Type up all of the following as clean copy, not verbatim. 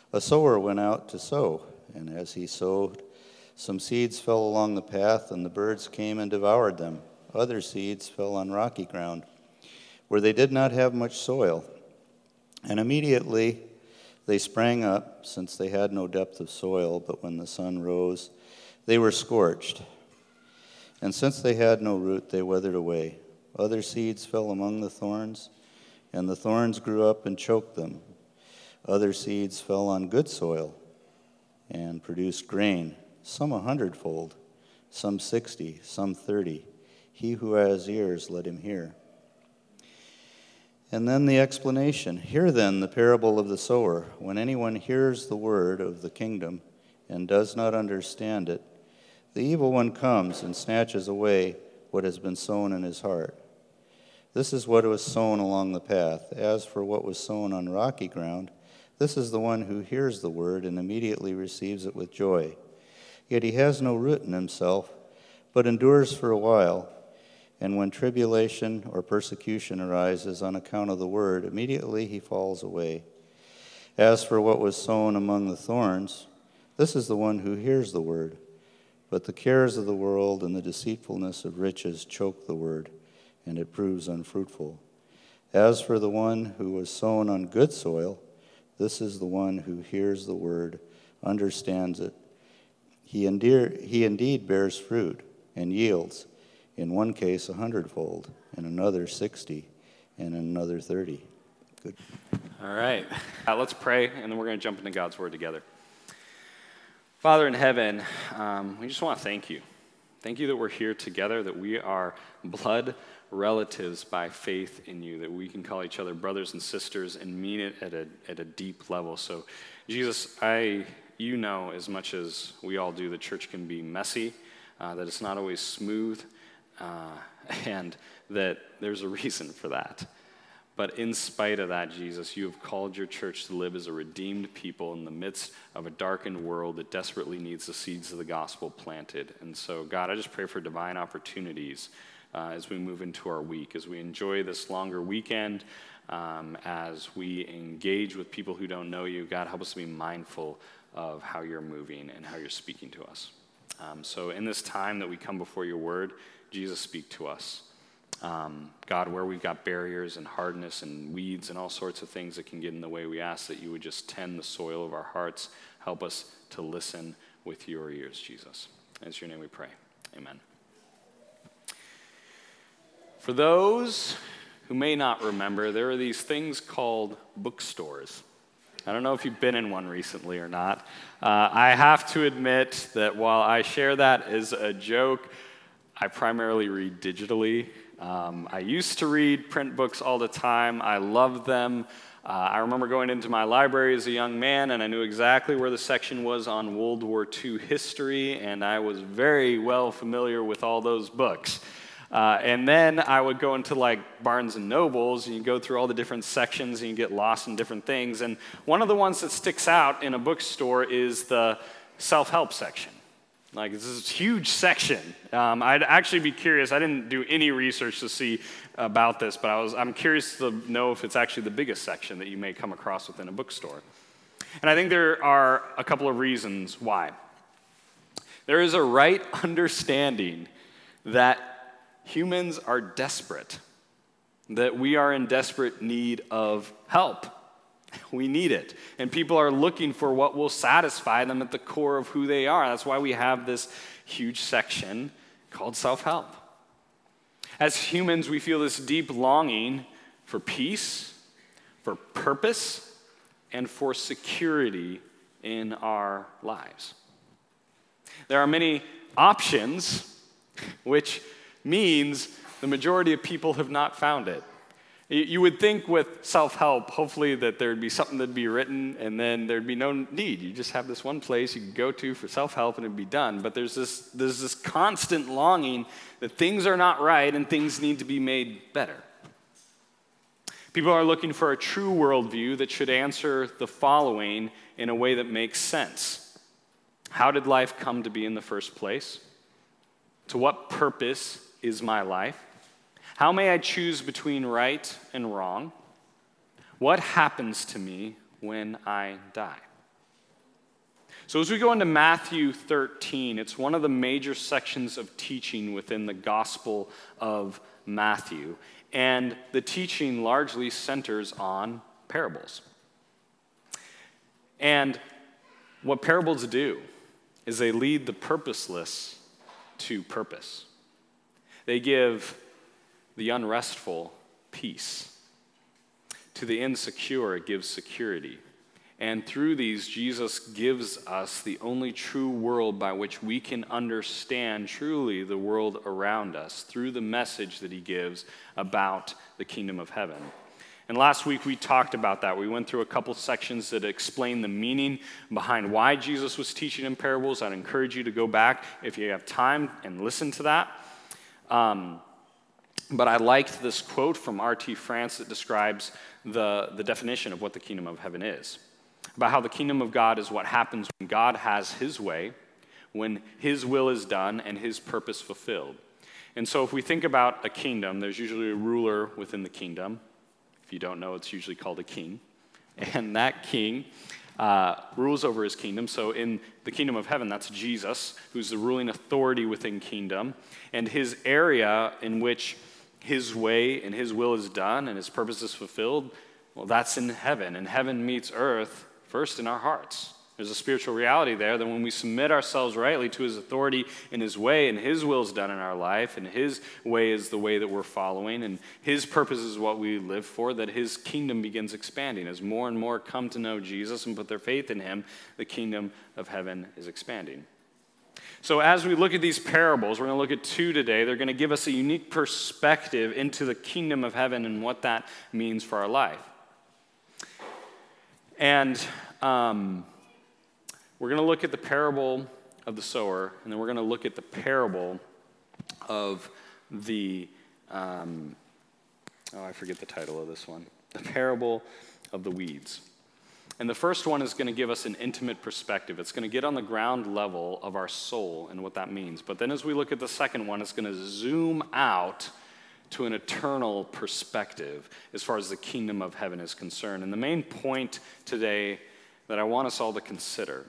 A sower went out to sow, and as he sowed, some seeds fell along the path, and the birds came and devoured them. Other seeds fell on rocky ground, where they did not have much soil. And immediately they sprang up, since they had no depth of soil, but when the sun rose, they were scorched. And since they had no root, they withered away. Other seeds fell among the thorns, and the thorns grew up and choked them. Other seeds fell on good soil and produced grain, some 100-fold, some 60, some 30. He who has ears, let him hear. And then the explanation. Hear then the parable of the sower. When anyone hears the word of the kingdom and does not understand it, the evil one comes and snatches away what has been sown in his heart. This is what was sown along the path. As for what was sown on rocky ground, this is the one who hears the word and immediately receives it with joy. Yet he has no root in himself, but endures for a while. And when tribulation or persecution arises on account of the word, immediately he falls away. As for what was sown among the thorns, this is the one who hears the word, but the cares of the world and the deceitfulness of riches choke the word, and it proves unfruitful. As for the one who was sown on good soil, this is the one who hears the word, understands it. He indeed bears fruit and yields, in one case 100-fold, in another 60, and in another 30. Good. All right. Let's pray, and then we're going to jump into God's word together. Father in heaven, we just want to thank you. Thank you that we're here together, that we are blood relatives by faith in you, that we can call each other brothers and sisters and mean it at a deep level. So, Jesus, you know as much as we all do, the church can be messy, that it's not always smooth, and that there's a reason for that. But in spite of that, Jesus, you have called your church to live as a redeemed people in the midst of a darkened world that desperately needs the seeds of the gospel planted. And so, God, I just pray for divine opportunities as we move into our week, as we enjoy this longer weekend, as we engage with people who don't know you. God, help us to be mindful of how you're moving and how you're speaking to us. So in this time that we come before your word, Jesus, speak to us. God, where we've got barriers and hardness and weeds and all sorts of things that can get in the way, we ask that you would just tend the soil of our hearts. Help us to listen with your ears, Jesus. In your name we pray. Amen. For those who may not remember, there are these things called bookstores. I don't know if you've been in one recently or not. I have to admit that while I share that as a joke, I primarily read digitally. I used to read print books all the time. I loved them. I remember going into my library as a young man, and I knew exactly where the section was on World War II history, and I was very well familiar with all those books. And then I would go into like Barnes and Nobles, and you go through all the different sections, and you get lost in different things. And one of the ones that sticks out in a bookstore is the self-help section. Like, this is a huge section. I'd actually be curious. I didn't do any research to see about this, but I'm curious to know if it's actually the biggest section that you may come across within a bookstore. And I think there are a couple of reasons why. There is a right understanding that humans are desperate, that we are in desperate need of help. We need it. And people are looking for what will satisfy them at the core of who they are. That's why we have this huge section called self-help. As humans, we feel this deep longing for peace, for purpose, and for security in our lives. There are many options, which means the majority of people have not found it. You would think with self-help, hopefully, that there'd be something that'd be written and then there'd be no need. You just have this one place you can go to for self-help and it'd be done. But there's this constant longing that things are not right and things need to be made better. People are looking for a true worldview that should answer the following in a way that makes sense. How did life come to be in the first place? To what purpose is my life? How may I choose between right and wrong? What happens to me when I die? So as we go into Matthew 13, it's one of the major sections of teaching within the Gospel of Matthew. And the teaching largely centers on parables. And what parables do is they lead the purposeless to purpose. They give the unrestful peace. To the insecure, it gives security. And through these, Jesus gives us the only true world by which we can understand truly the world around us through the message that he gives about the kingdom of heaven. And last week we talked about that. We went through a couple sections that explain the meaning behind why Jesus was teaching in parables. I'd encourage you to go back if you have time and listen to that. But I liked this quote from R.T. France that describes the definition of what the kingdom of heaven is. About how the kingdom of God is what happens when God has his way, when his will is done and his purpose fulfilled. And so if we think about a kingdom, there's usually a ruler within the kingdom. If you don't know, it's usually called a king. And that king rules over his kingdom. So in the kingdom of heaven, that's Jesus, who's the ruling authority within kingdom. And his area in which his way and his will is done and his purpose is fulfilled, well, that's in heaven. And heaven meets earth first in our hearts. There's a spiritual reality there that when we submit ourselves rightly to his authority and his way, and his will is done in our life, and his way is the way that we're following, and his purpose is what we live for, that his kingdom begins expanding. As more and more come to know Jesus and put their faith in him, the kingdom of heaven is expanding. So as we look at these parables, we're going to look at two today. They're going to give us a unique perspective into the kingdom of heaven and what that means for our life. And we're going to look at the parable of the sower, and then we're going to look at the parable of the, I forget the title of this one. The parable of the weeds. And the first one is going to give us an intimate perspective. It's going to get on the ground level of our soul and what that means. But then as we look at the second one, it's going to zoom out to an eternal perspective as far as the kingdom of heaven is concerned. And the main point today that I want us all to consider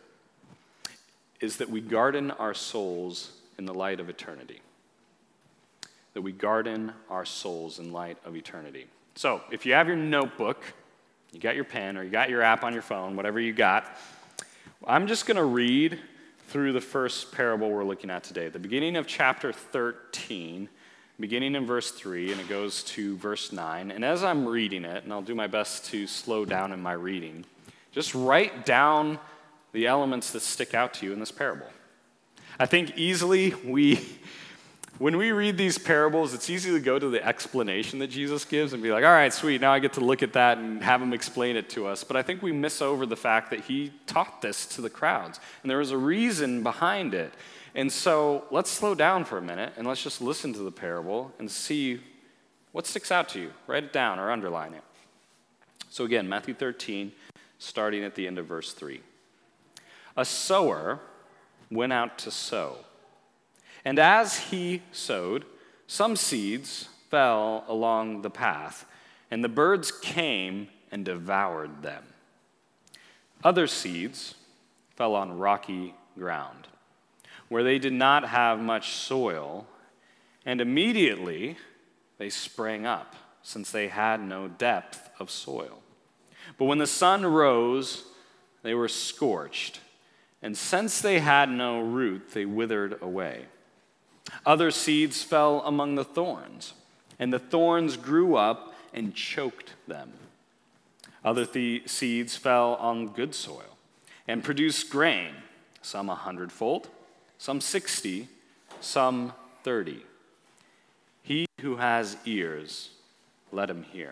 is that we garden our souls in the light of eternity. That we garden our souls in light of eternity. So, if you have your notebook, you got your pen, or you got your app on your phone, whatever you got, I'm just going to read through the first parable we're looking at today. The beginning of chapter 13, beginning in verse 3, and it goes to verse 9. And as I'm reading it, and I'll do my best to slow down in my reading, just write down the elements that stick out to you in this parable. I think easily when we read these parables, it's easy to go to the explanation that Jesus gives and be like, all right, sweet, now I get to look at that and have him explain it to us. But I think we miss over the fact that he taught this to the crowds, and there was a reason behind it. And so let's slow down for a minute, and let's just listen to the parable and see what sticks out to you. Write it down or underline it. So again, Matthew 13, starting at the end of verse 3. A sower went out to sow. And as he sowed, some seeds fell along the path, and the birds came and devoured them. Other seeds fell on rocky ground, where they did not have much soil, and immediately they sprang up, since they had no depth of soil. But when the sun rose, they were scorched, and since they had no root, they withered away. Other seeds fell among the thorns, and the thorns grew up and choked them. Other seeds fell on good soil and produced grain, some 100-fold, some 60, some 30. He who has ears, let him hear.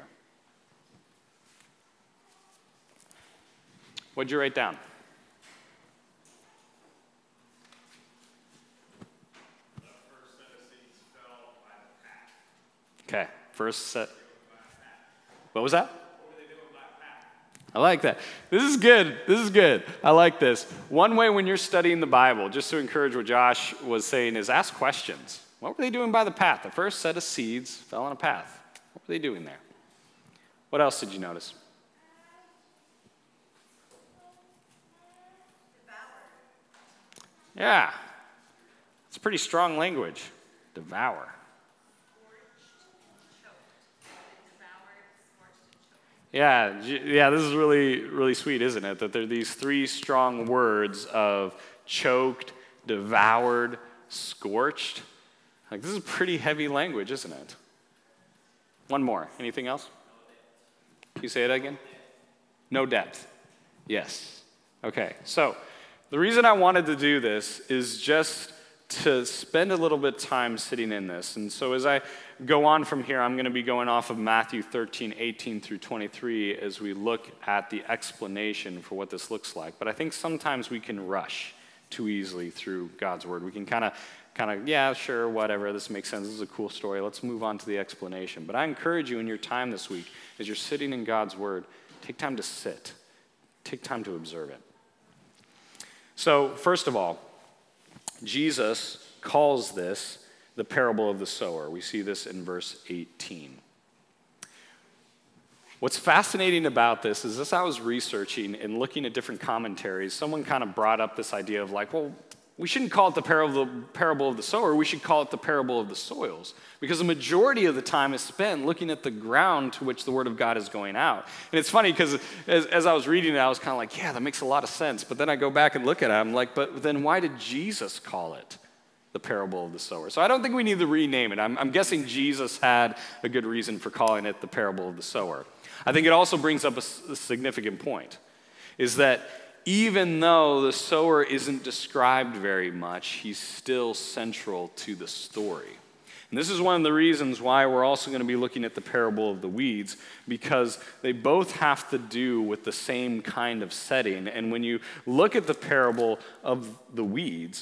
What'd you write down? Okay, first set. What was that? I like that. This is good. I like this. One way when you're studying the Bible, just to encourage what Josh was saying, is ask questions. What were they doing by the path? The first set of seeds fell on a path. What were they doing there? What else did you notice? Yeah. It's pretty strong language. Devour. Yeah, this is really, really sweet, isn't it? That there are these three strong words of choked, devoured, scorched. Like, this is pretty heavy language, isn't it? One more. Anything else? Can you say it again? No depth. Yes. Okay, so the reason I wanted to do this is just to spend a little bit of time sitting in this. And so as I go on from here, I'm going to be going off of Matthew 13, 18 through 23 as we look at the explanation for what this looks like. But I think sometimes we can rush too easily through God's word. We can kind of, yeah, sure, whatever, this makes sense, this is a cool story, let's move on to the explanation. But I encourage you in your time this week, as you're sitting in God's word, take time to sit. Take time to observe it. So, first of all, Jesus calls this the parable of the sower. We see this in verse 18. What's fascinating about this is, as I was researching and looking at different commentaries, someone kind of brought up this idea of like, well, we shouldn't call it the parable of the sower, we should call it the parable of the soils. Because the majority of the time is spent looking at the ground to which the word of God is going out. And it's funny because as I was reading it, I was kind of like, yeah, that makes a lot of sense. But then I go back and look at it, I'm like, but then why did Jesus call it the parable of the sower? So I don't think we need to rename it. I'm guessing Jesus had a good reason for calling it the parable of the sower. I think it also brings up a significant point, is that even though the sower isn't described very much, he's still central to the story. And this is one of the reasons why we're also going to be looking at the parable of the weeds, because they both have to do with the same kind of setting. And when you look at the parable of the weeds,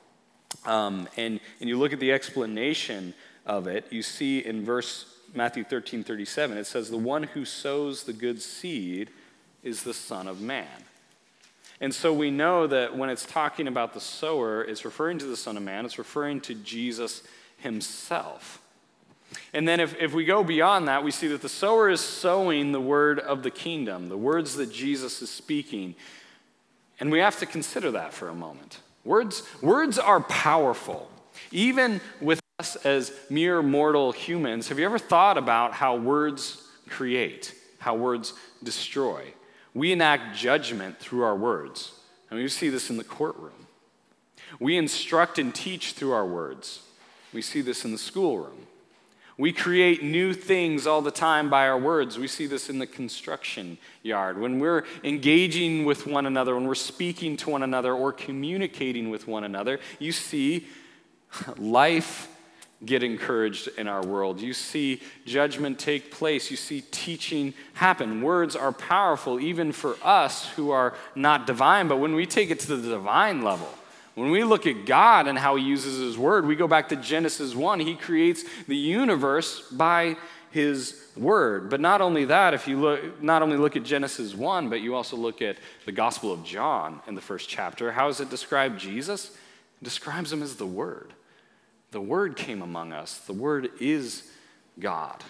and you look at the explanation of it, you see in Matthew 13:37, it says, "The one who sows the good seed is the Son of Man." And so we know that when it's talking about the sower, it's referring to the Son of Man, it's referring to Jesus himself. And then if we go beyond that, we see that the sower is sowing the word of the kingdom, the words that Jesus is speaking. And we have to consider that for a moment. Words are powerful. Even with us as mere mortal humans, have you ever thought about how words create, how words destroy? We enact judgment through our words. And we see this in the courtroom. We instruct and teach through our words. We see this in the schoolroom. We create new things all the time by our words. We see this in the construction yard. When we're engaging with one another, when we're speaking to one another or communicating with one another, you see life get encouraged in our world. You see judgment take place. You see teaching happen. Words are powerful even for us who are not divine, but when we take it to the divine level, when we look at God and how he uses his word, we go back to Genesis 1. He creates the universe by his word. But not only that, if you not only look at Genesis 1, but you also look at the Gospel of John in the first chapter, how does it describe Jesus? It describes him as the Word. The Word came among us. The Word is God.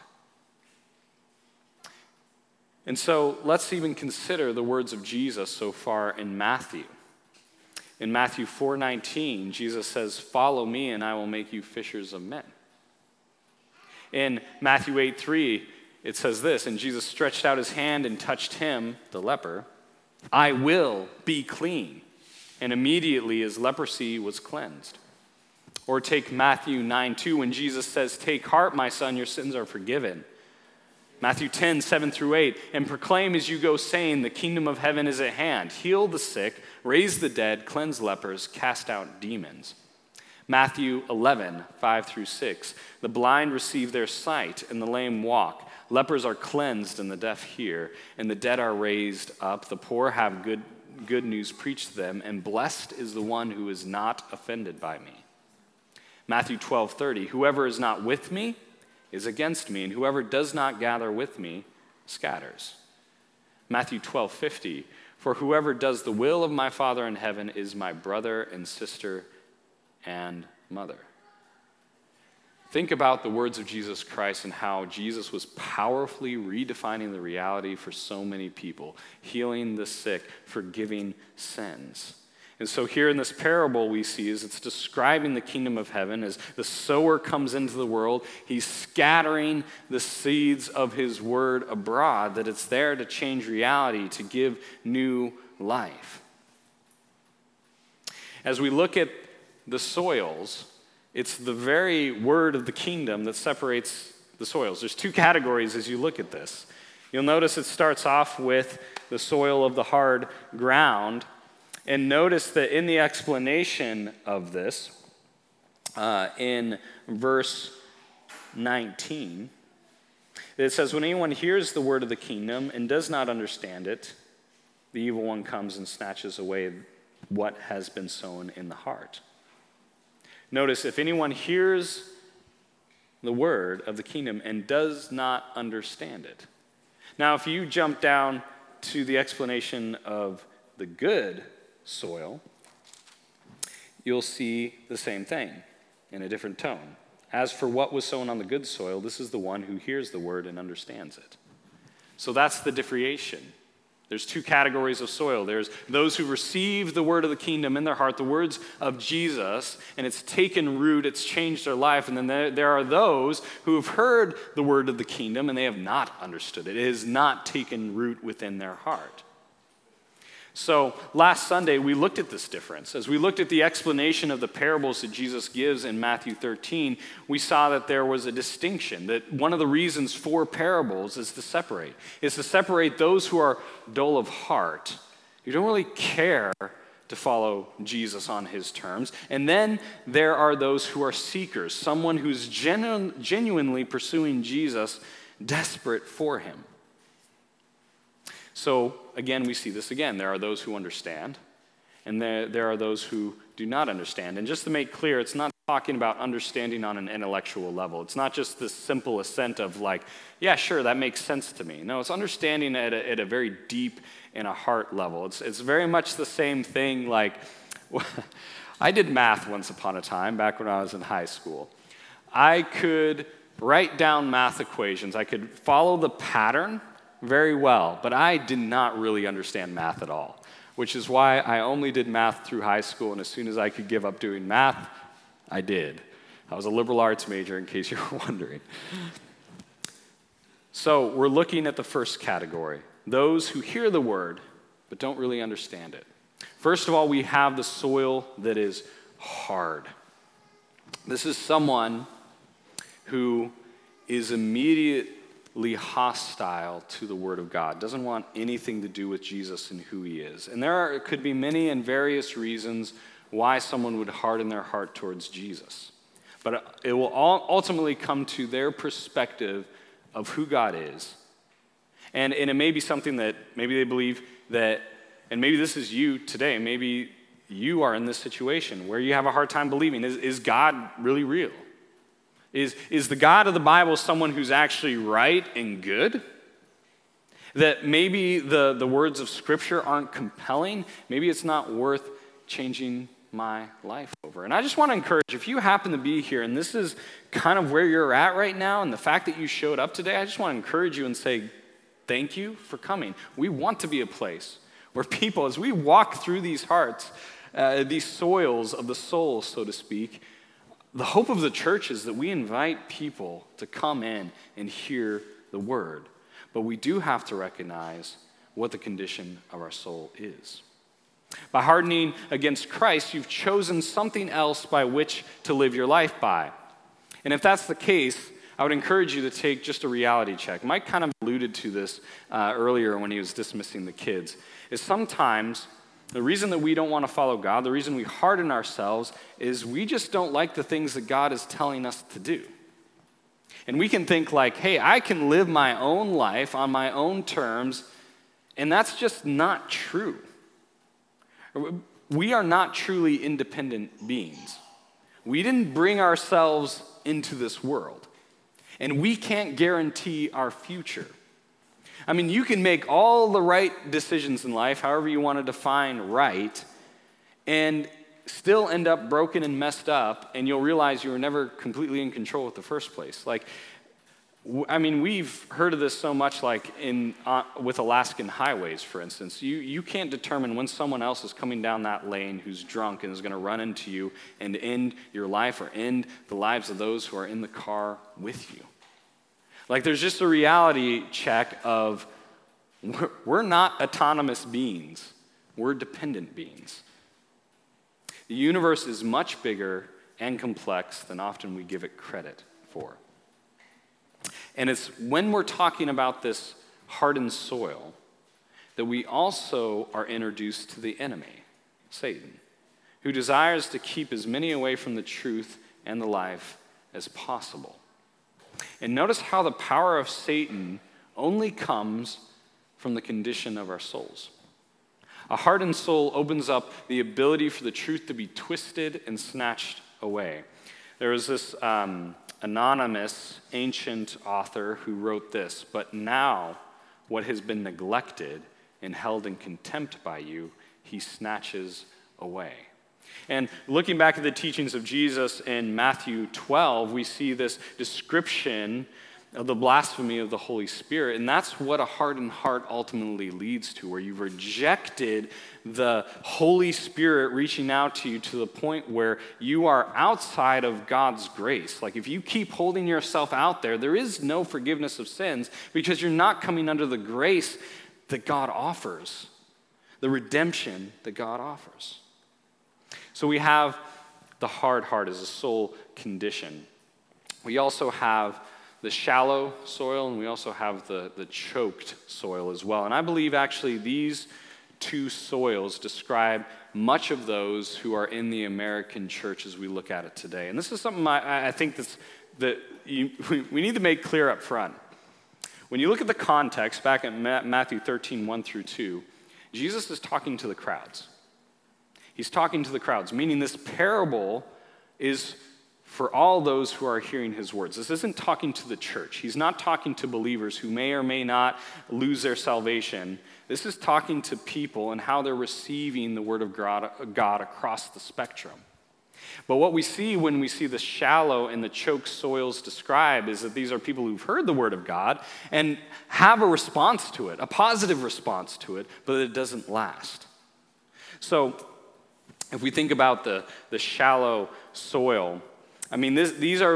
And so let's even consider the words of Jesus so far in Matthew. In Matthew 4:19, Jesus says, "Follow me and I will make you fishers of men." In Matthew 8:3, it says this, "And Jesus stretched out his hand and touched him," the leper, "I will be clean." And immediately his leprosy was cleansed. Or take Matthew 9:2 when Jesus says, "Take heart, my son, your sins are forgiven." Matthew 10:7-8, "And proclaim as you go, saying, the kingdom of heaven is at hand. Heal the sick, raise the dead, cleanse lepers, cast out demons." Matthew 11:5-6, "The blind receive their sight, and the lame walk. Lepers are cleansed, and the deaf hear, and the dead are raised up. The poor have good news preached to them, and blessed is the one who is not offended by me." Matthew 12:30, "Whoever is not with me is against me, and whoever does not gather with me scatters." Matthew 12:50, "For whoever does the will of my Father in heaven is my brother and sister and mother." Think about the words of Jesus Christ and how Jesus was powerfully redefining the reality for so many people, healing the sick, forgiving sins. And so here in this parable we see is it's describing the kingdom of heaven as the sower comes into the world. He's scattering the seeds of his word abroad, that it's there to change reality, to give new life. As we look at the soils, it's the very word of the kingdom that separates the soils. There's two categories as you look at this. You'll notice it starts off with the soil of the hard ground. And notice that in the explanation of this, in verse 19, it says, when anyone hears the word of the kingdom and does not understand it, the evil one comes and snatches away what has been sown in the heart. Notice, if anyone hears the word of the kingdom and does not understand it. Now, if you jump down to the explanation of the good soil, you'll see the same thing in a different tone. As for what was sown on the good soil, this is the one who hears the word and understands it. So that's the differentiation. There's two categories of soil. There's those who receive the word of the kingdom in their heart, the words of Jesus, and it's taken root, it's changed their life. And then there are those who have heard the word of the kingdom and they have not understood it. It has not taken root within their heart. So last Sunday, we looked at this difference. As we looked at the explanation of the parables that Jesus gives in Matthew 13, we saw that there was a distinction, that one of the reasons for parables is to separate those who are dull of heart, who don't really care to follow Jesus on his terms. And then there are those who are seekers, someone who's genuinely pursuing Jesus, desperate for him. So, again, we see this again. There are those who understand, and there are those who do not understand. And just to make clear, it's not talking about understanding on an intellectual level. It's not just this simple assent of like, yeah, sure, that makes sense to me. No, it's understanding at a very deep and a heart level. It's very much the same thing like, I did math once upon a time, back when I was in high school. I could write down math equations. I could follow the pattern very well, but I did not really understand math at all, which is why I only did math through high school, and as soon as I could give up doing math, I did. I was a liberal arts major, in case you were wondering. So we're looking at the first category, those who hear the word but don't really understand it. First of all, we have the soil that is hard. This is someone who is immediately hostile to the word of God, doesn't want anything to do with Jesus and who he is. And there could be many and various reasons why someone would harden their heart towards Jesus. But it will ultimately come to their perspective of who God is. And it may be something that maybe they believe that, and maybe this is you today, maybe you are in this situation where you have a hard time believing, is God really real? Is the God of the Bible someone who's actually right and good? That maybe the words of Scripture aren't compelling? Maybe it's not worth changing my life over. And I just want to encourage, if you happen to be here and this is kind of where you're at right now, and the fact that you showed up today, I just want to encourage you and say, thank you for coming. We want to be a place where people, as we walk through these hearts, these soils of the soul, so to speak, the hope of the church is that we invite people to come in and hear the word. But we do have to recognize what the condition of our soul is. By hardening against Christ, you've chosen something else by which to live your life by. And if that's the case, I would encourage you to take just a reality check. Mike kind of alluded to this earlier when he was dismissing the kids, is sometimes the reason that we don't want to follow God, the reason we harden ourselves, is we just don't like the things that God is telling us to do. And we can think like, hey, I can live my own life on my own terms, and that's just not true. We are not truly independent beings. We didn't bring ourselves into this world, and we can't guarantee our future. I mean, you can make all the right decisions in life, however you want to define right, and still end up broken and messed up, and you'll realize you were never completely in control at the first place. Like, We've heard of this so much, like with Alaskan highways, for instance. You can't determine when someone else is coming down that lane who's drunk and is going to run into you and end your life or end the lives of those who are in the car with you. Like, there's just a reality check of we're not autonomous beings. We're dependent beings. The universe is much bigger and complex than often we give it credit for. And it's when we're talking about this hardened soil that we also are introduced to the enemy, Satan, who desires to keep as many away from the truth and the life as possible. And notice how the power of Satan only comes from the condition of our souls. A hardened soul opens up the ability for the truth to be twisted and snatched away. There was this anonymous ancient author who wrote this, "But now what has been neglected and held in contempt by you, he snatches away." And looking back at the teachings of Jesus in Matthew 12, we see this description of the blasphemy of the Holy Spirit. And that's what a hardened heart ultimately leads to, where you've rejected the Holy Spirit reaching out to you to the point where you are outside of God's grace. Like, if you keep holding yourself out there, there is no forgiveness of sins because you're not coming under the grace that God offers, the redemption that God offers. So we have the hard heart as a soul condition. We also have the shallow soil, and we also have the choked soil as well. And I believe actually these two soils describe much of those who are in the American church as we look at it today. And this is something I think we need to make clear up front. When you look at the context, back in Matthew 13, 1 through 2, Jesus is talking to the crowds. He's talking to the crowds, meaning this parable is for all those who are hearing his words. This isn't talking to the church. He's not talking to believers who may or may not lose their salvation. This is talking to people and how they're receiving the word of God across the spectrum. But what we see when we see the shallow and the choked soils described is that these are people who've heard the word of God and have a response to it, a positive response to it, but it doesn't last. So if we think about the shallow soil, this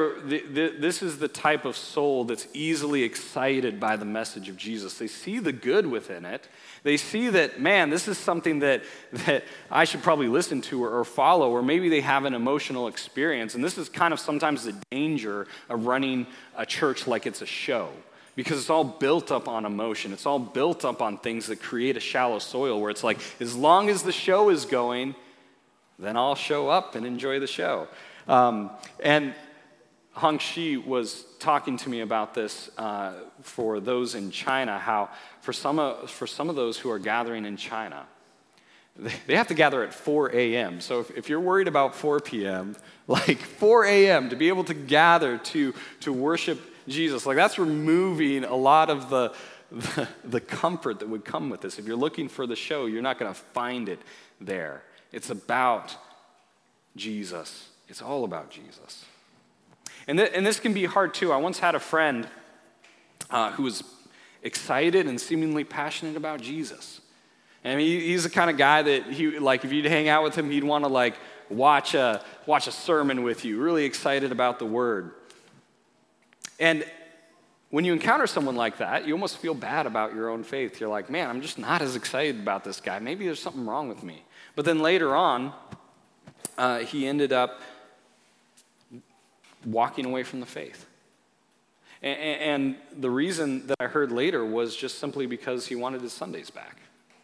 is the type of soul that's easily excited by the message of Jesus. They see the good within it. They see that, man, this is something that I should probably listen to or follow, or maybe they have an emotional experience. And this is kind of sometimes the danger of running a church like it's a show, because it's all built up on emotion. It's all built up on things that create a shallow soil where it's like, as long as the show is going, then I'll show up and enjoy the show. And Hong Shi was talking to me about this for those in China, how for some of those who are gathering in China, they have to gather at 4 a.m. So if you're worried about 4 p.m., like 4 a.m. to be able to gather to worship Jesus, like that's removing a lot of the comfort that would come with this. If you're looking for the show, you're not going to find it there. It's about Jesus. It's all about Jesus. And this can be hard too. I once had a friend who was excited and seemingly passionate about Jesus. And he's the kind of guy that if you'd hang out with him, he'd want to watch a sermon with you, really excited about the word. And when you encounter someone like that, you almost feel bad about your own faith. You're like, man, I'm just not as excited about this guy. Maybe there's something wrong with me. But then later on, he ended up walking away from the faith. And the reason that I heard later was just simply because he wanted his Sundays back.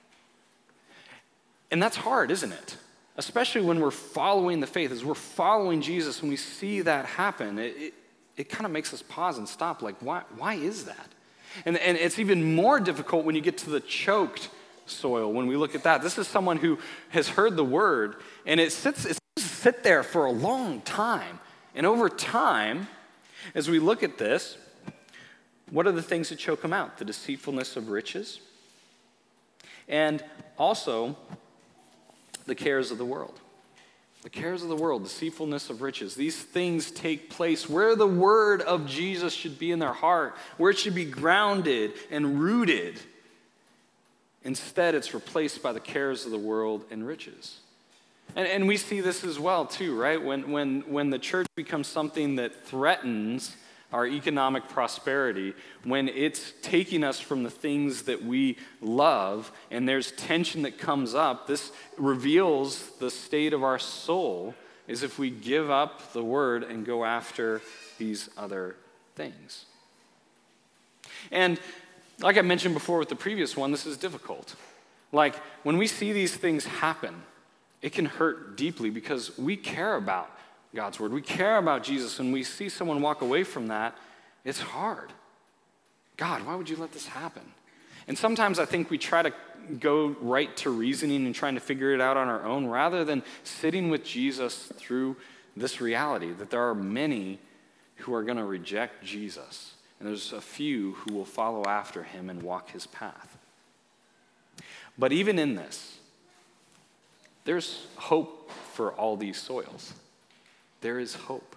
And that's hard, isn't it? Especially when we're following the faith, as we're following Jesus, when we see that happen, it kind of makes us pause and stop, like, why is that? And it's even more difficult when you get to the choked soil, when we look at that. This is someone who has heard the word, and it sit there for a long time. And over time, as we look at this, what are the things that choke them out? The deceitfulness of riches, and also the cares of the world. The cares of the world, deceitfulness of riches, these things take place where the word of Jesus should be in their heart, where it should be grounded and rooted. Instead, it's replaced by the cares of the world and riches. And we see this as well, too, right? When the church becomes something that threatens our economic prosperity, when it's taking us from the things that we love, and there's tension that comes up, this reveals the state of our soul, is if we give up the word and go after these other things. And like I mentioned before with the previous one, this is difficult. Like, when we see these things happen, it can hurt deeply because we care about God's word. We care about Jesus, and we see someone walk away from that. It's hard. God, why would you let this happen? And sometimes I think we try to go right to reasoning and trying to figure it out on our own rather than sitting with Jesus through this reality that there are many who are going to reject Jesus, and there's a few who will follow after him and walk his path. But even in this, there's hope for all these soils. There is hope.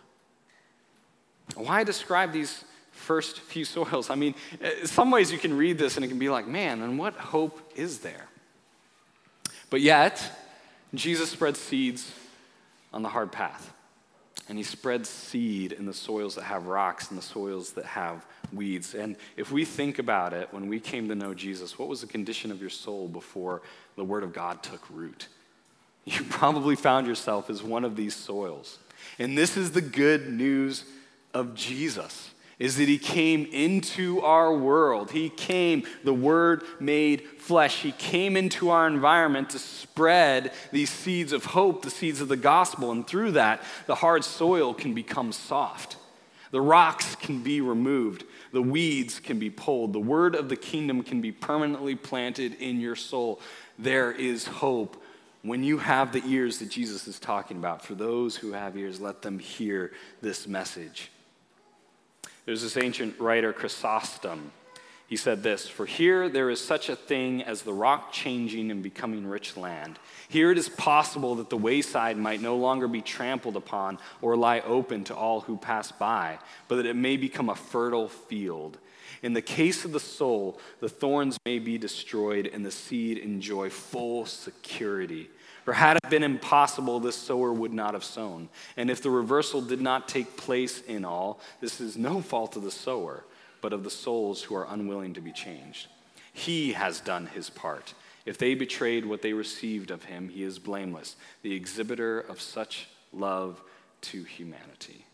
Why describe these first few soils? I mean, in some ways you can read this and it can be like, man, and what hope is there? But yet, Jesus spreads seeds on the hard path. And he spreads seed in the soils that have rocks and the soils that have weeds. And if we think about it, when we came to know Jesus, what was the condition of your soul before the word of God took root? You probably found yourself as one of these soils. And this is the good news of Jesus, is that he came into our world. He came, the Word made flesh. He came into our environment to spread these seeds of hope, the seeds of the gospel. And through that, the hard soil can become soft. The rocks can be removed. The weeds can be pulled. The word of the kingdom can be permanently planted in your soul. There is hope. When you have the ears that Jesus is talking about, for those who have ears, let them hear this message. There's this ancient writer, Chrysostom. He said this, "For here there is such a thing as the rock changing and becoming rich land. Here it is possible that the wayside might no longer be trampled upon or lie open to all who pass by, but that it may become a fertile field. In the case of the soul, the thorns may be destroyed and the seed enjoy full security. For had it been impossible, this sower would not have sown. And if the reversal did not take place in all, this is no fault of the sower, but of the souls who are unwilling to be changed. He has done his part. If they betrayed what they received of him, he is blameless, the exhibitor of such love to humanity."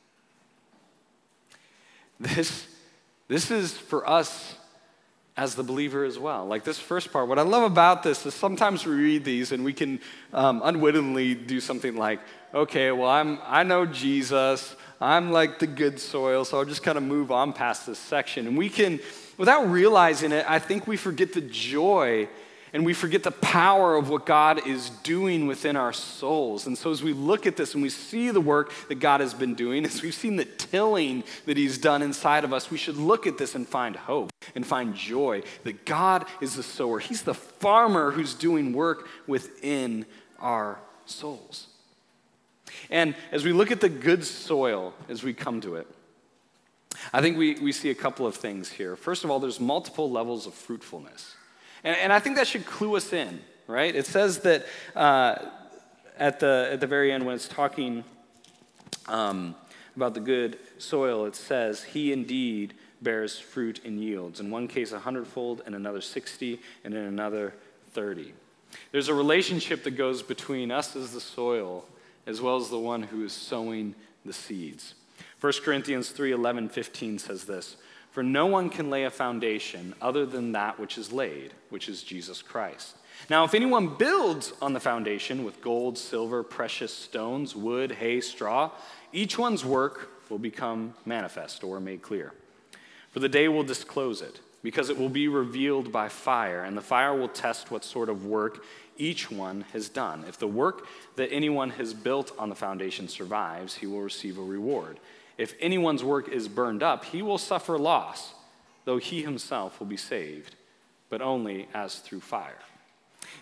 This is for us as the believer as well. Like this first part, what I love about this is sometimes we read these and we can unwittingly do something like, okay, well, I know Jesus, I'm like the good soil, so I'll just kind of move on past this section. And we can, without realizing it, I think we forget the joy and we forget the power of what God is doing within our souls. And so as we look at this and we see the work that God has been doing, as we've seen the tilling that he's done inside of us, we should look at this and find hope and find joy that God is the sower. He's the farmer who's doing work within our souls. And as we look at the good soil, as we come to it, I think we see a couple of things here. First of all, there's multiple levels of fruitfulness. And I think that should clue us in, right? It says that at the very end when it's talking about the good soil, it says, he indeed bears fruit and yields. In one case, 100-fold, in another 60, and in another 30. There's a relationship that goes between us as the soil as well as the one who is sowing the seeds. 1 Corinthians 3:11-15 says this, "For no one can lay a foundation other than that which is laid, which is Jesus Christ. Now, if anyone builds on the foundation with gold, silver, precious stones, wood, hay, straw, each one's work will become manifest or made clear. For the day will disclose it, because it will be revealed by fire, and the fire will test what sort of work each one has done. If the work that anyone has built on the foundation survives, he will receive a reward. If anyone's work is burned up, he will suffer loss, though he himself will be saved, but only as through fire."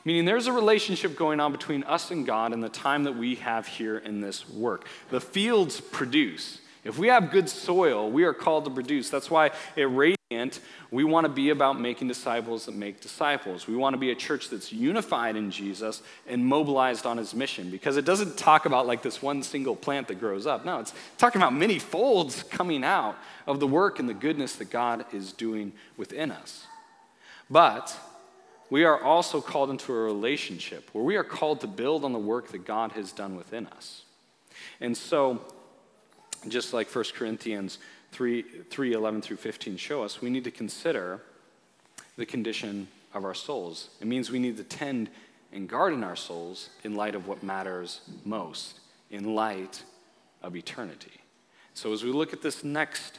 Meaning there's a relationship going on between us and God in the time that we have here in this work. The fields produce. If we have good soil, we are called to produce. That's why at Radiant, we want to be about making disciples that make disciples. We want to be a church that's unified in Jesus and mobilized on his mission, because it doesn't talk about like this one single plant that grows up. No, it's talking about many folds coming out of the work and the goodness that God is doing within us. But we are also called into a relationship where we are called to build on the work that God has done within us. And so, just like 1 Corinthians 3:11 through 15 show us, we need to consider the condition of our souls. It means we need to tend and guard in our souls in light of what matters most, in light of eternity. So as we look at this next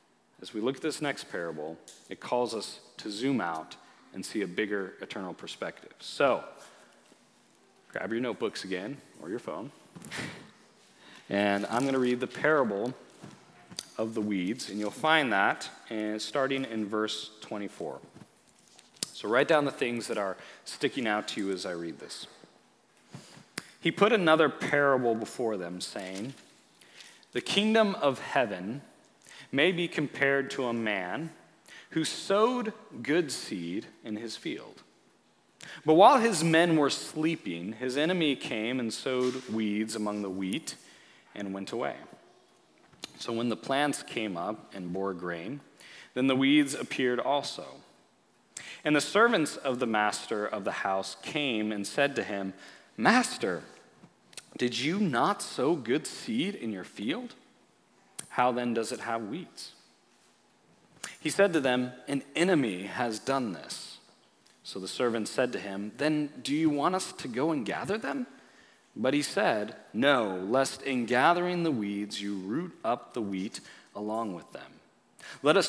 parable, it calls us to zoom out and see a bigger eternal perspective. So, grab your notebooks again, or your phone. And I'm going to read the parable of the weeds, and you'll find that starting in verse 24. So write down the things that are sticking out to you as I read this. He put another parable before them, saying, "The kingdom of heaven may be compared to a man who sowed good seed in his field. But while his men were sleeping, his enemy came and sowed weeds among the wheat and went away. So when the plants came up and bore grain, then the weeds appeared also. And the servants of the master of the house came and said to him, 'Master, did you not sow good seed in your field? How then does it have weeds?' He said to them, 'An enemy has done this.' So the servants said to him, 'Then do you want us to go and gather them?' But he said, 'No, lest in gathering the weeds you root up the wheat along with them. Let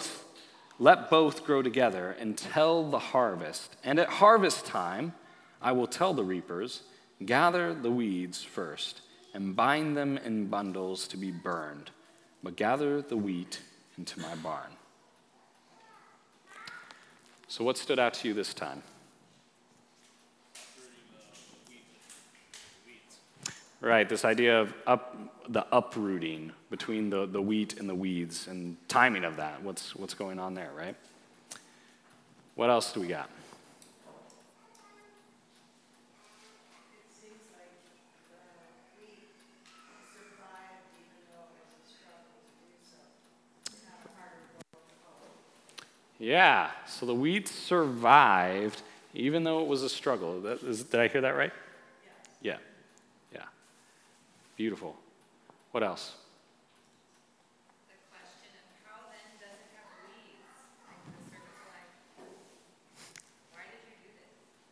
both grow together until the harvest. And at harvest time I will tell the reapers, gather the weeds first and bind them in bundles to be burned, but gather the wheat into my barn.'" So what stood out to you this time? Right, this idea of the uprooting between the wheat and the weeds and timing of that. What's going on there, right? What else do we got? It seems like the wheat survived even though it was a struggle to do so. It's not a harder road to hoe. Yeah, so the wheat survived even though it was a struggle. Did I hear that right? Yeah. Beautiful. What else? The question of how then does it have weeds? Like the servant's like, why did you do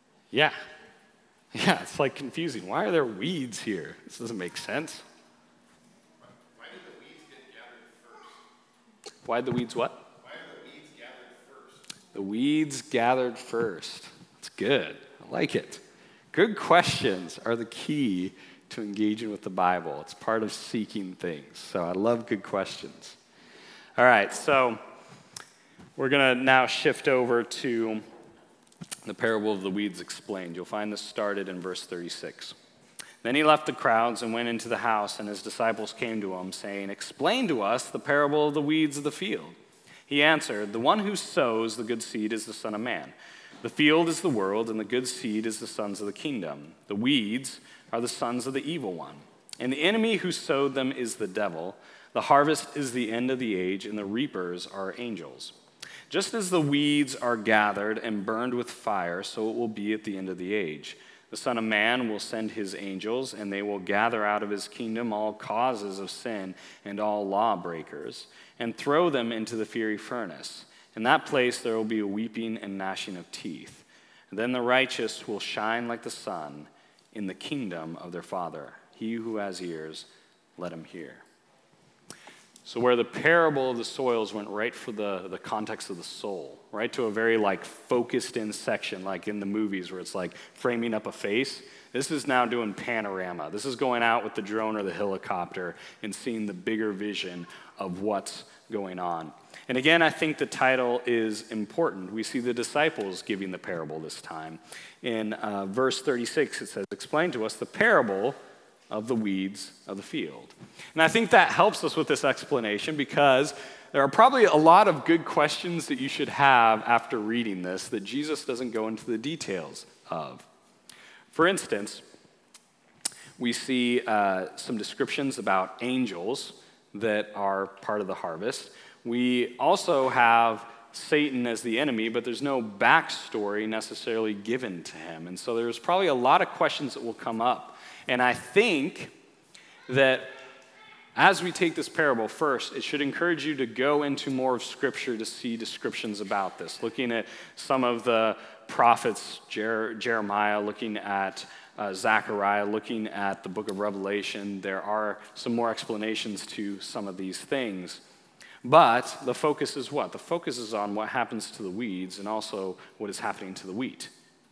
this? Yeah, it's like confusing. Why are there weeds here? This doesn't make sense. Why did the weeds get gathered first? Why did the weeds what? Why are the weeds gathered first? The weeds gathered first. That's good. I like it. Good questions are the key to engaging with the Bible. It's part of seeking things. So I love good questions. All right, so we're going to now shift over to the parable of the weeds explained. You'll find this started in verse 36. Then he left the crowds and went into the house, and his disciples came to him, saying, "Explain to us the parable of the weeds of the field." He answered, "The one who sows the good seed is the Son of Man. The field is the world, and the good seed is the sons of the kingdom. The weeds are the sons of the evil one. And the enemy who sowed them is the devil. The harvest is the end of the age, and the reapers are angels. Just as the weeds are gathered and burned with fire, so it will be at the end of the age. The Son of Man will send his angels, and they will gather out of his kingdom all causes of sin and all lawbreakers, and throw them into the fiery furnace. In that place there will be a weeping and gnashing of teeth. And then the righteous will shine like the sun in the kingdom of their Father. He who has ears, let him hear." So where the parable of the soils went right for the context of the soul, right to a very focused in section, like in the movies where it's like framing up a face, this is now doing panorama. This is going out with the drone or the helicopter and seeing the bigger vision of what's going on. And again, I think the title is important. We see the disciples giving the parable this time. In verse 36, it says, "Explain to us the parable of the weeds of the field." And I think that helps us with this explanation because there are probably a lot of good questions that you should have after reading this that Jesus doesn't go into the details of. For instance, we see some descriptions about angels that are part of the harvest. We also have Satan as the enemy, but there's no backstory necessarily given to him. And so there's probably a lot of questions that will come up. And I think that as we take this parable first, it should encourage you to go into more of Scripture to see descriptions about this. Looking at some of the prophets, Jeremiah, looking at Zechariah, looking at the book of Revelation, there are some more explanations to some of these things. But the focus is what? The focus is on what happens to the weeds and also what is happening to the wheat.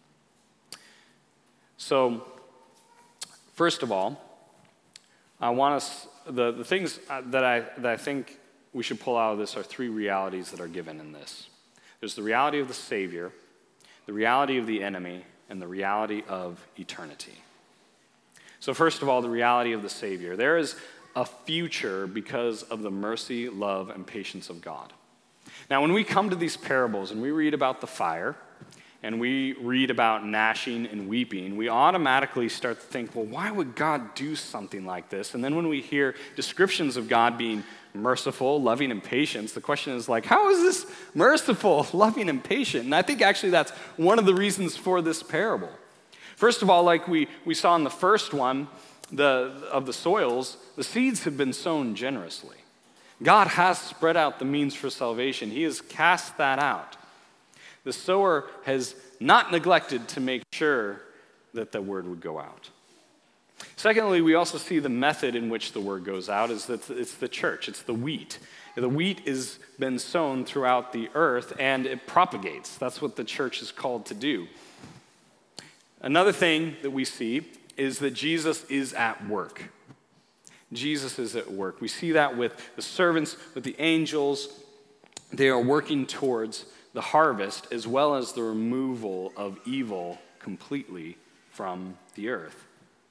So, first of all, I want us, the things that I think we should pull out of this are three realities that are given in this. There's the reality of the Savior, the reality of the enemy, and the reality of eternity. So first of all, the reality of the Savior. There is a future because of the mercy, love, and patience of God. Now, when we come to these parables and we read about the fire, and we read about gnashing and weeping, we automatically start to think, well, why would God do something like this? And then when we hear descriptions of God being merciful, loving, and patient, the question is like, how is this merciful, loving, and patient? And I think actually that's one of the reasons for this parable. First of all, like we saw in the first one, of the soils, the seeds have been sown generously. God has spread out the means for salvation. He has cast that out. The sower has not neglected to make sure that the word would go out. Secondly, we also see the method in which the word goes out is that it's the church, it's the wheat. The wheat has been sown throughout the earth and it propagates. That's what the church is called to do. Another thing that we see is that Jesus is at work. Jesus is at work. We see that with the servants, with the angels. They are working towards the harvest as well as the removal of evil completely from the earth.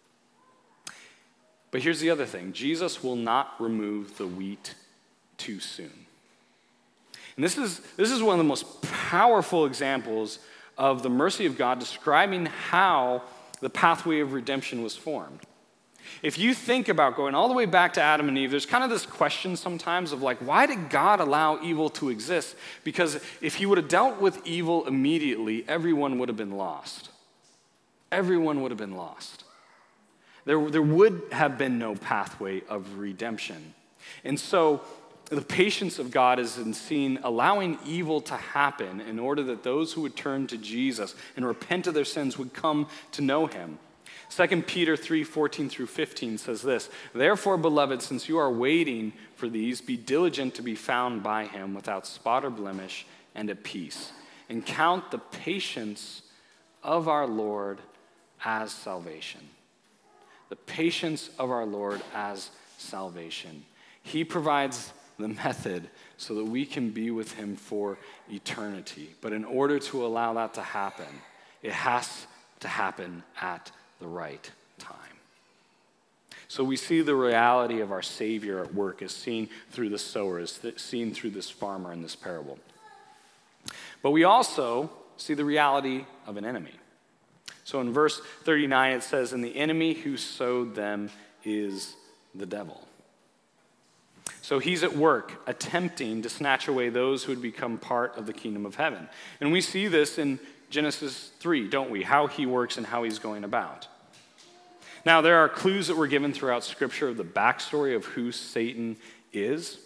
But here's the other thing. Jesus will not remove the wheat too soon. And this is one of the most powerful examples of the mercy of God describing how the pathway of redemption was formed. If you think about going all the way back to Adam and Eve, there's kind of this question sometimes of like, why did God allow evil to exist? Because if he would have dealt with evil immediately, everyone would have been lost. Everyone would have been lost. There would have been no pathway of redemption. And so the patience of God is in seeing allowing evil to happen in order that those who would turn to Jesus and repent of their sins would come to know him. 2 Peter 3:14 through 15 says this, "Therefore, beloved, since you are waiting for these, be diligent to be found by him without spot or blemish and at peace, and count the patience of our Lord as salvation." The patience of our Lord as salvation. He provides the method so that we can be with him for eternity. But in order to allow that to happen, it has to happen at the right time. So we see the reality of our Savior at work as seen through the sower, as seen through this farmer in this parable. But we also see the reality of an enemy. So in verse 39 it says, "And the enemy who sowed them is the devil." So he's at work attempting to snatch away those who would become part of the kingdom of heaven. And we see this in Genesis 3, don't we? How he works and how he's going about. Now, there are clues that were given throughout Scripture of the backstory of who Satan is.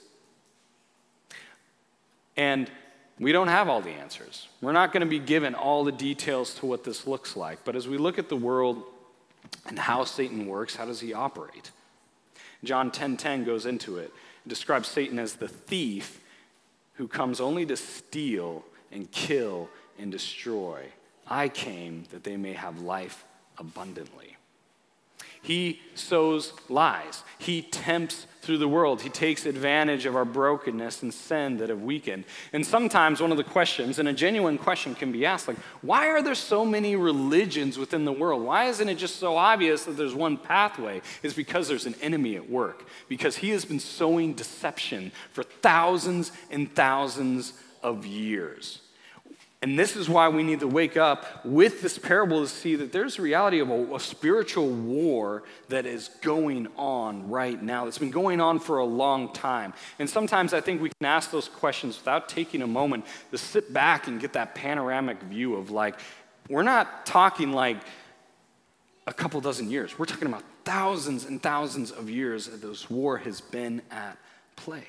And we don't have all the answers. We're not going to be given all the details to what this looks like. But as we look at the world and how Satan works, how does he operate? John 10:10 goes into it. It describes Satan as the thief who comes only to steal and kill and destroy. I came that they may have life abundantly. He sows lies. He tempts through the world. He takes advantage of our brokenness and sin that have weakened. And sometimes one of the questions, and a genuine question can be asked, like, why are there so many religions within the world? Why isn't it just so obvious that there's one pathway? It's because there's an enemy at work, because he has been sowing deception for thousands and thousands of years. And this is why we need to wake up with this parable to see that there's a reality of a spiritual war that is going on right now, that's been going on for a long time. And sometimes I think we can ask those questions without taking a moment to sit back and get that panoramic view of, like, we're not talking like a couple dozen years. We're talking about thousands and thousands of years that this war has been at play.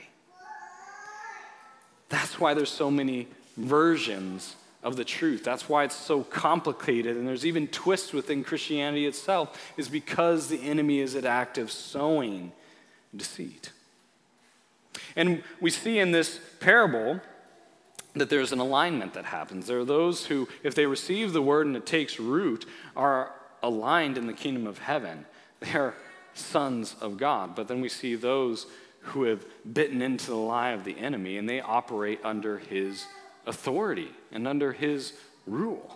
That's why there's so many versions of the truth. That's why it's so complicated, and there's even twists within Christianity itself, is because the enemy is at active sowing deceit. And we see in this parable that there's an alignment that happens. There are those who, if they receive the word and it takes root, are aligned in the kingdom of heaven. They're sons of God. But then we see those who have bitten into the lie of the enemy, and they operate under his authority and under his rule.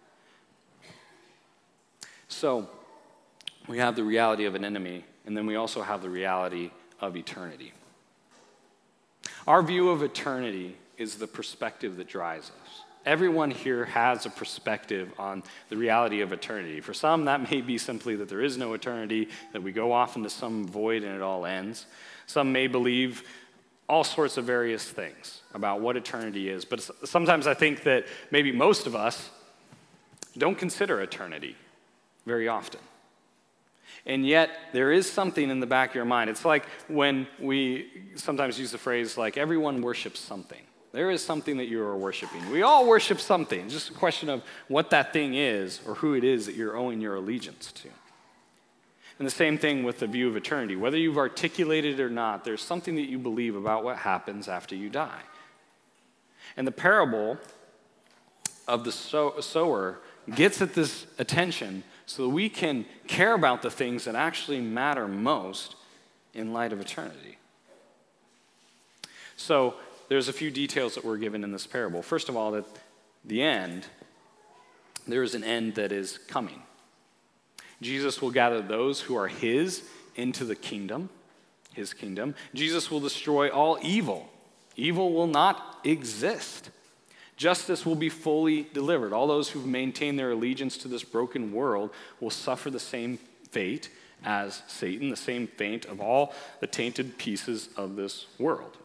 So we have the reality of an enemy, and then we also have the reality of eternity. Our view of eternity is the perspective that drives us. Everyone here has a perspective on the reality of eternity. For some, that may be simply that there is no eternity, that we go off into some void and it all ends. Some may believe all sorts of various things about what eternity is. But sometimes I think that maybe most of us don't consider eternity very often. And yet, there is something in the back of your mind. It's like when we sometimes use the phrase, like, everyone worships something. There is something that you are worshiping. We all worship something. It's just a question of what that thing is or who it is that you're owing your allegiance to. And the same thing with the view of eternity. Whether you've articulated it or not, there's something that you believe about what happens after you die. And the parable of the sower gets at this attention so that we can care about the things that actually matter most in light of eternity. So there's a few details that we're given in this parable. First of all, at the end, there is an end that is coming. Jesus will gather those who are his into the kingdom, his kingdom. Jesus will destroy all evil. Evil will not exist. Justice will be fully delivered. All those who've maintained their allegiance to this broken world will suffer the same fate as Satan, the same fate of all the tainted pieces of this world.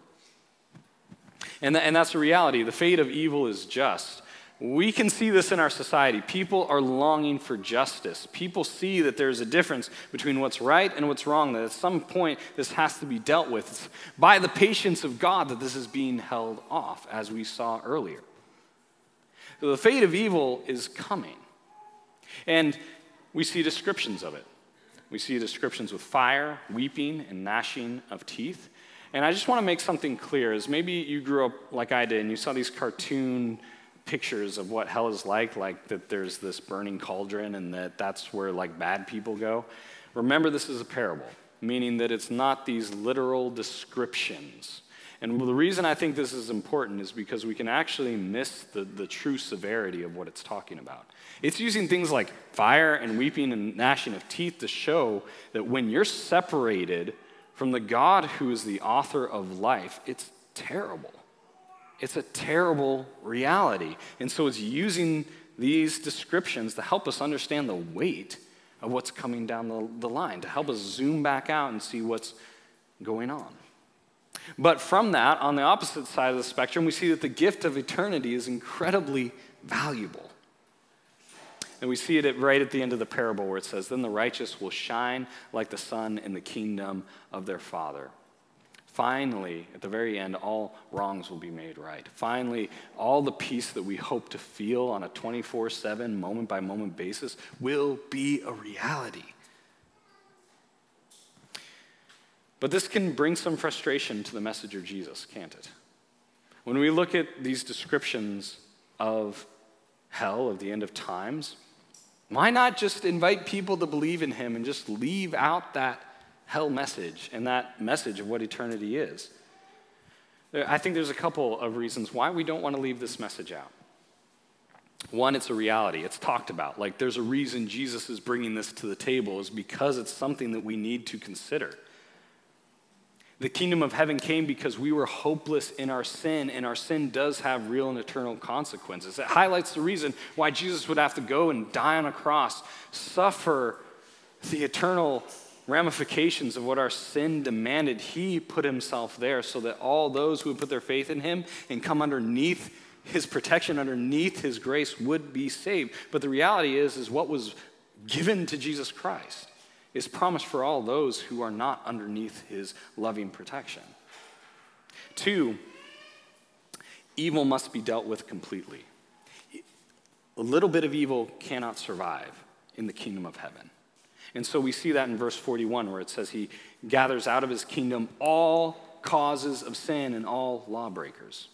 And that's the reality. The fate of evil is just. We can see this in our society. People are longing for justice. People see that there's a difference between what's right and what's wrong, that at some point this has to be dealt with. It's by the patience of God that this is being held off, as we saw earlier. So the fate of evil is coming. And we see descriptions of it. We see descriptions with fire, weeping, and gnashing of teeth. And I just want to make something clear, is maybe you grew up like I did, and you saw these cartoon pictures of what hell is like that there's this burning cauldron and that's where, like, bad people go. Remember, this is a parable, meaning that it's not these literal descriptions. And the reason I think this is important is because we can actually miss the true severity of what it's talking about. It's using things like fire and weeping and gnashing of teeth to show that when you're separated from the God who is the author of life, it's terrible. It's a terrible reality. And so it's using these descriptions to help us understand the weight of what's coming down the line, to help us zoom back out and see what's going on. But from that, on the opposite side of the spectrum, we see that the gift of eternity is incredibly valuable. And we see it right at the end of the parable where it says, "Then the righteous will shine like the sun in the kingdom of their Father." Finally, at the very end, all wrongs will be made right. Finally, all the peace that we hope to feel on a 24/7, moment-by-moment basis will be a reality. But this can bring some frustration to the message of Jesus, can't it? When we look at these descriptions of hell, of the end of times, why not just invite people to believe in him and just leave out that hell message and that message of what eternity is. I think there's a couple of reasons why we don't want to leave this message out. One, it's a reality. It's talked about. Like, there's a reason Jesus is bringing this to the table, is because it's something that we need to consider. The kingdom of heaven came because we were hopeless in our sin, and our sin does have real and eternal consequences. It highlights the reason why Jesus would have to go and die on a cross, suffer the eternal ramifications of what our sin demanded. He put himself there so that all those who would put their faith in him and come underneath his protection, underneath his grace, would be saved. But the reality is what was given to Jesus Christ is promised for all those who are not underneath his loving protection. 2, evil must be dealt with completely. A little bit of evil cannot survive in the kingdom of heaven. And so we see that in verse 41, where it says he gathers out of his kingdom all causes of sin and all lawbreakers.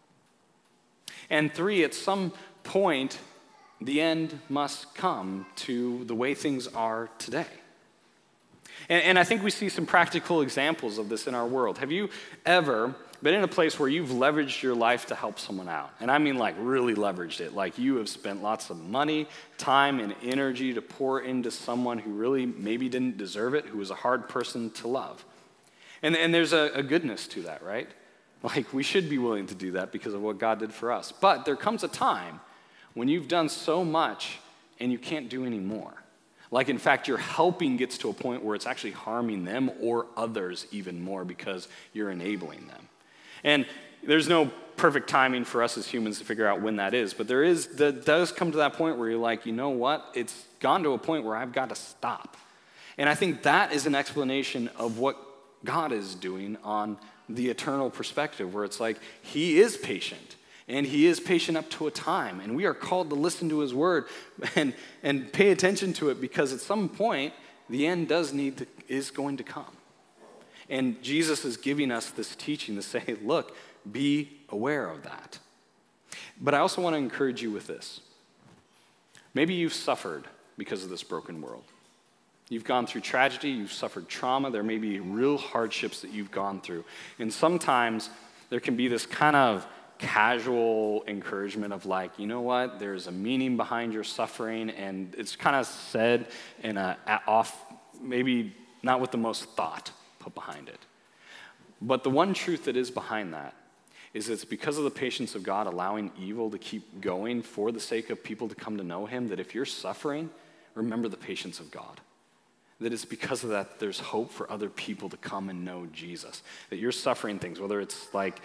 And 3, at some point, the end must come to the way things are today. And I think we see some practical examples of this in our world. Have you ever been in a place where you've leveraged your life to help someone out? And I mean, like, really leveraged it. Like, you have spent lots of money, time, and energy to pour into someone who really maybe didn't deserve it, who was a hard person to love. And there's a goodness to that, right? Like, we should be willing to do that because of what God did for us. But there comes a time when you've done so much and you can't do any more. Like, in fact, your helping gets to a point where it's actually harming them or others even more because you're enabling them. And there's no perfect timing for us as humans to figure out when that is, but that does come to that point where you're like, you know what? It's gone to a point where I've got to stop. And I think that is an explanation of what God is doing on the eternal perspective, where it's like he is patient. And he is patient up to a time. And we are called to listen to his word and pay attention to it, because at some point, the end is going to come. And Jesus is giving us this teaching to say, look, be aware of that. But I also want to encourage you with this. Maybe you've suffered because of this broken world. You've gone through tragedy, you've suffered trauma, there may be real hardships that you've gone through. And sometimes there can be this kind of casual encouragement of like, you know what, there's a meaning behind your suffering, and it's kind of said in maybe not with the most thought put behind it. But the one truth that is behind that is it's because of the patience of God allowing evil to keep going for the sake of people to come to know him, that if you're suffering, remember the patience of God. That it's because of that there's hope for other people to come and know Jesus. That you're suffering things, whether it's like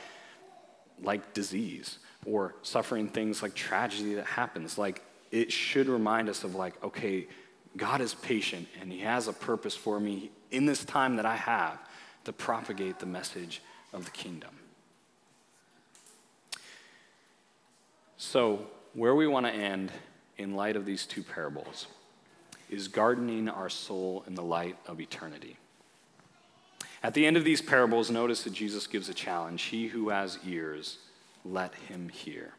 disease or suffering things like tragedy that happens, like, it should remind us of like, okay, God is patient and he has a purpose for me in this time that I have to propagate the message of the kingdom. So where we want to end in light of these 2 parables is gardening our soul in the light of eternity. At the end of these parables, notice that Jesus gives a challenge. He who has ears, let him hear.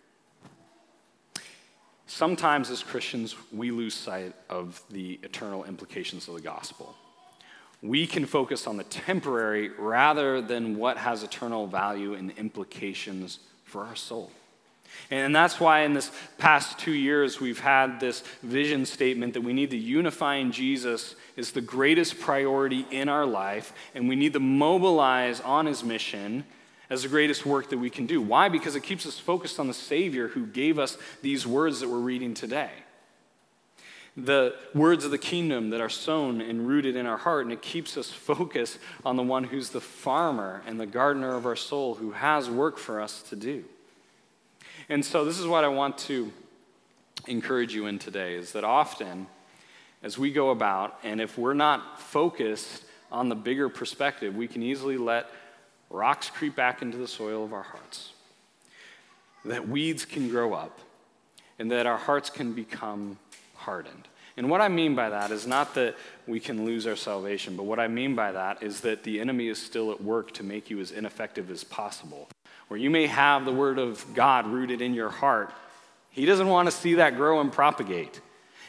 Sometimes as Christians, we lose sight of the eternal implications of the gospel. We can focus on the temporary rather than what has eternal value and implications for our soul. And that's why in this past 2 years, we've had this vision statement that we need to unifying Jesus is the greatest priority in our life, and we need to mobilize on his mission as the greatest work that we can do. Why? Because it keeps us focused on the Savior who gave us these words that we're reading today. The words of the kingdom that are sown and rooted in our heart, and it keeps us focused on the one who's the farmer and the gardener of our soul, who has work for us to do. And so this is what I want to encourage you in today, is that often as we go about, and if we're not focused on the bigger perspective, we can easily let rocks creep back into the soil of our hearts, that weeds can grow up, and that our hearts can become hardened. And what I mean by that is not that we can lose our salvation, but what I mean by that is that the enemy is still at work to make you as ineffective as possible. Where you may have the word of God rooted in your heart, he doesn't want to see that grow and propagate.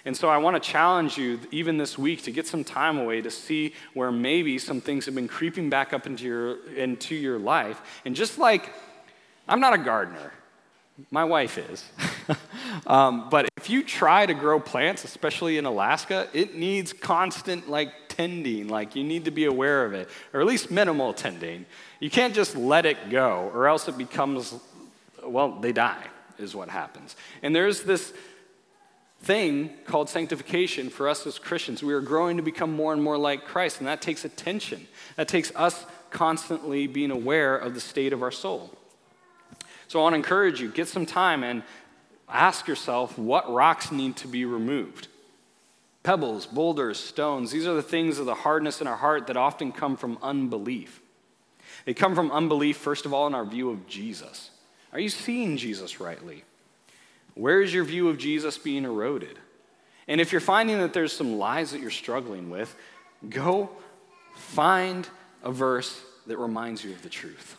And so I want to challenge you, even this week, to get some time away to see where maybe some things have been creeping back up into your life. And just like, I'm not a gardener. My wife is. But if you try to grow plants, especially in Alaska, it needs constant, tending. You need to be aware of it, or at least minimal tending. You can't just let it go, or else it becomes, they die, is what happens. And there's this thing called sanctification for us as Christians. We are growing to become more and more like Christ, and that takes attention. That takes us constantly being aware of the state of our soul. So I want to encourage you, get some time and ask yourself what rocks need to be removed. Pebbles, boulders, stones, these are the things of the hardness in our heart that often come from unbelief. They come from unbelief, first of all, in our view of Jesus. Are you seeing Jesus rightly? Where is your view of Jesus being eroded? And if you're finding that there's some lies that you're struggling with, go find a verse that reminds you of the truth.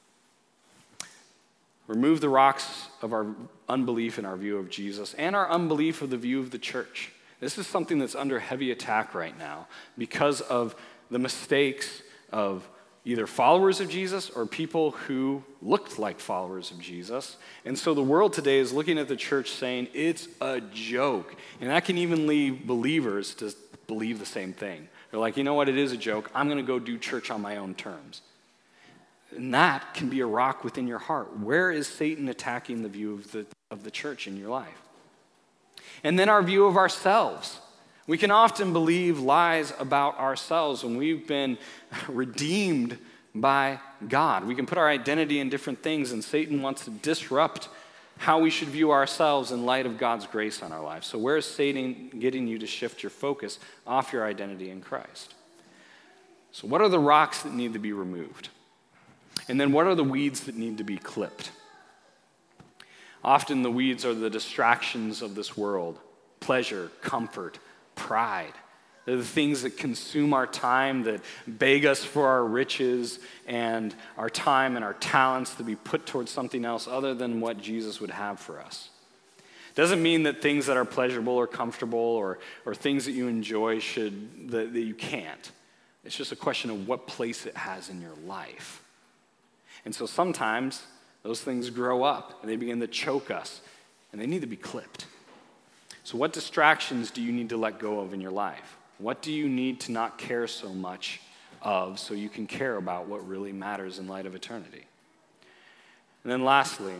Remove the rocks of our unbelief in our view of Jesus and our unbelief of the view of the church. This is something that's under heavy attack right now because of the mistakes of either followers of Jesus or people who looked like followers of Jesus. And so the world today is looking at the church saying it's a joke. And that can even lead believers to believe the same thing. They're like, you know what, it is a joke. I'm going to go do church on my own terms. And that can be a rock within your heart. Where is Satan attacking the view of the church in your life? And then our view of ourselves. We can often believe lies about ourselves when we've been redeemed by God. We can put our identity in different things, and Satan wants to disrupt how we should view ourselves in light of God's grace on our lives. So where is Satan getting you to shift your focus off your identity in Christ? So what are the rocks that need to be removed? And then what are the weeds that need to be clipped? Often the weeds are the distractions of this world: pleasure, comfort, pride. They're the things that consume our time, that beg us for our riches and our time and our talents to be put towards something else other than what Jesus would have for us. Doesn't mean that things that are pleasurable or comfortable or things that you enjoy that you can't. It's just a question of what place it has in your life. And so sometimes those things grow up and they begin to choke us, and they need to be clipped. So what distractions do you need to let go of in your life? What do you need to not care so much of so you can care about what really matters in light of eternity? And then lastly,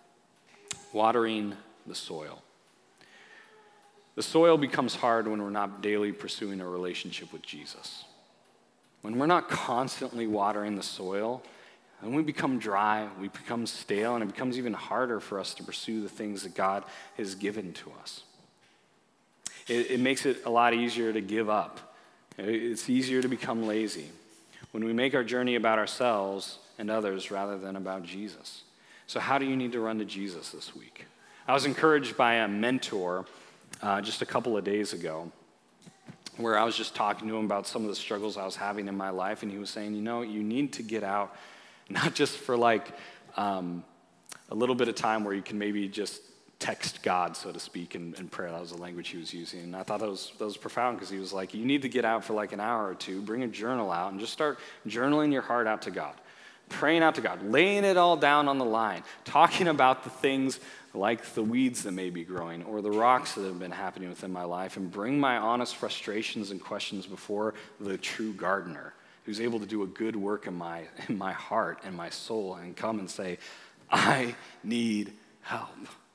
watering the soil. The soil becomes hard when we're not daily pursuing a relationship with Jesus. When we're not constantly watering the soil, then we become dry, we become stale, and it becomes even harder for us to pursue the things that God has given to us. It makes it a lot easier to give up. It's easier to become lazy when we make our journey about ourselves and others rather than about Jesus. So how do you need to run to Jesus this week? I was encouraged by a mentor just a couple of days ago where I was just talking to him about some of the struggles I was having in my life, and he was saying, you need to get out, not just for a little bit of time where you can maybe just text God, so to speak, in prayer. That was the language he was using. And I thought that was profound, because he was like, you need to get out for an hour or two, bring a journal out, and just start journaling your heart out to God, praying out to God, laying it all down on the line, talking about the things like the weeds that may be growing or the rocks that have been happening within my life, and bring my honest frustrations and questions before the true gardener who's able to do a good work in my heart and my soul, and come and say, I need help.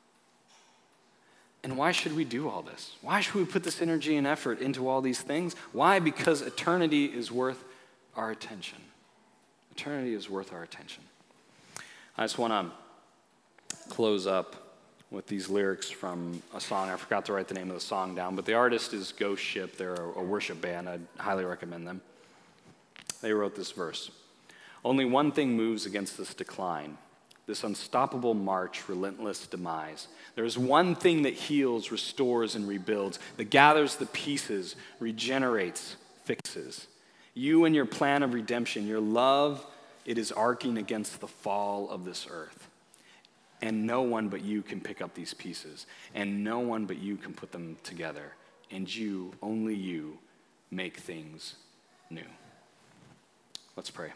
And why should we do all this? Why should we put this energy and effort into all these things? Why? Because eternity is worth our attention. Eternity is worth our attention. I just want to close up with these lyrics from a song. I forgot to write the name of the song down, but the artist is Ghost Ship. They're a worship band. I'd highly recommend them. They wrote this verse: only one thing moves against this decline, this unstoppable march, relentless demise. There is one thing that heals, restores, and rebuilds, that gathers the pieces, regenerates, fixes. You and your plan of redemption, your love, it is arcing against the fall of this earth. And no one but you can pick up these pieces, and no one but you can put them together. and you, only you, make things new. Let's pray.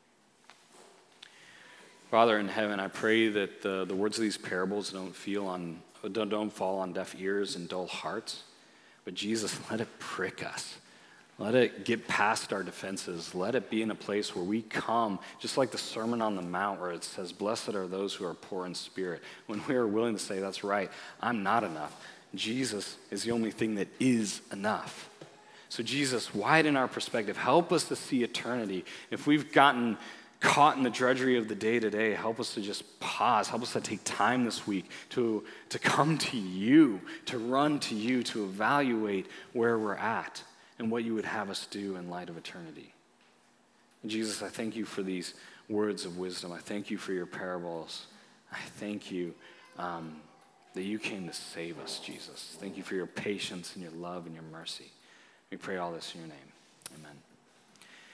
Father in heaven, I pray that the words of these parables don't fall on deaf ears and dull hearts. But Jesus, let it prick us. Let it get past our defenses. Let it be in a place where we come, just like the Sermon on the Mount, where it says, blessed are those who are poor in spirit. When we are willing to say, that's right, I'm not enough. Jesus is the only thing that is enough. So Jesus, widen our perspective. Help us to see eternity. If we've gotten caught in the drudgery of the day-to-day, help us to just pause. Help us to take time this week to come to you, to run to you, to evaluate where we're at and what you would have us do in light of eternity. And Jesus, I thank you for these words of wisdom. I thank you for your parables. I thank you that you came to save us, Jesus. Thank you for your patience and your love and your mercy. We pray all this in your name. Amen.